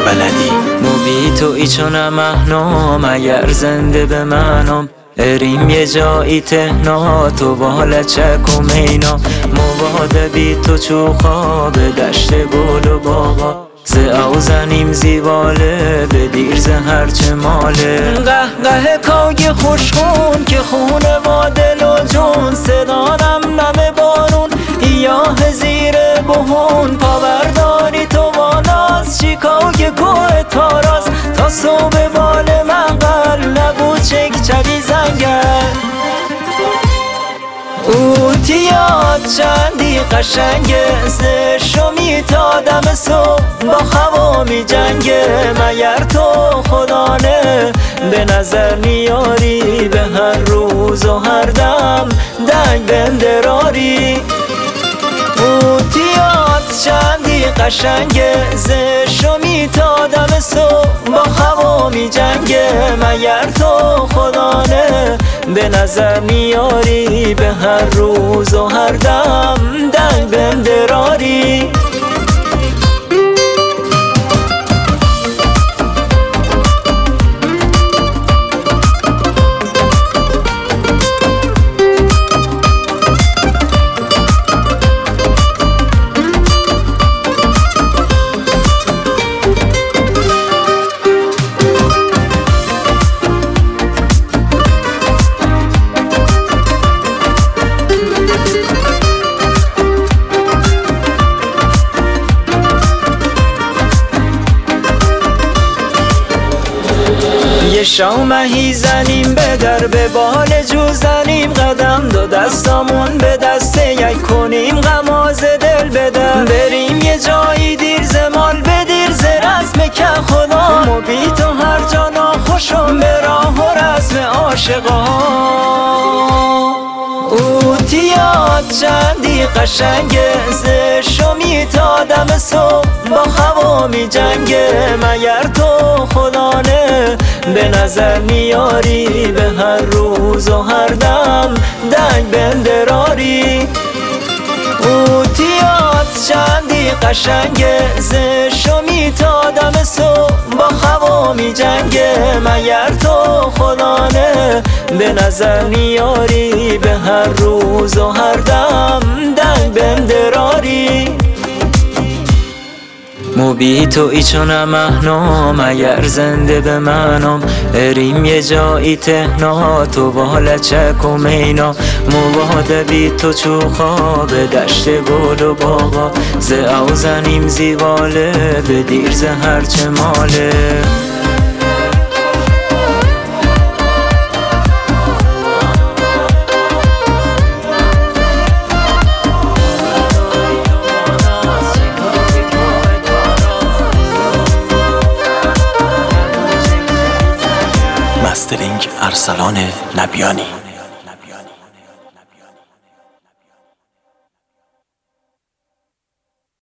بلدی. بی تو ایچونم احنام اگر زنده به منم اریم یه جایی تهنا تو بالا چک و مینا مواده بی تو چو خواب دشت گل و باغا ز او زنیم زیواله به دیر ز هرچه ماله قهقه کاگ خوشخون که خونه با دل و جون صدانم نم بارون ایاه زیر بهون پاورداری تو با ناز چیکاگ کوه تاراز تا صبح بال منقل نبود چک چوی زنگل اوتیاد چندی قشنگه زشو میتادم صبح با خوا می جنگه مگر تو خدانه به نظر نیاری به هر روز و هر دم دنگ بندراری اوتیاد چندی قشنگه زشو میتادم صبح با خوا می جنگه مگر تو خدانه به نظر میاری به هر روز و هر دم دنگ بندراری یه شامهی زنیم به در به بال جو زنیم قدم دو دستامون به دسته یک کنیم غماز دل بدر بریم یه جایی دیر زمال به دیر ز رسم که خدا مو بی تو هر جا ناخوشم به راه و رسم عاشقا اوتیاد چندی قشنگه زشو میتادم صبح با خوا می جنگه مگر تو خدانه به نظر میاری به هر روز و هر دم دنگ بندراری اوتیاد چندی قشنگه زشو میتادم صبح با خوا می جنگه مگر تو خدانه به نظر میاری به هر روز و هر دم دنگ بندراری مو بی تو ایچونم احنام اگر زنده به منم اریم یه جایی تهنا تو بالا چک و مینا مواده بی تو چو خواب دشت گل و باغا ز او زنیم زیواله به دیر ز هرچه ماله مسترینگ ارسلان نبیانی.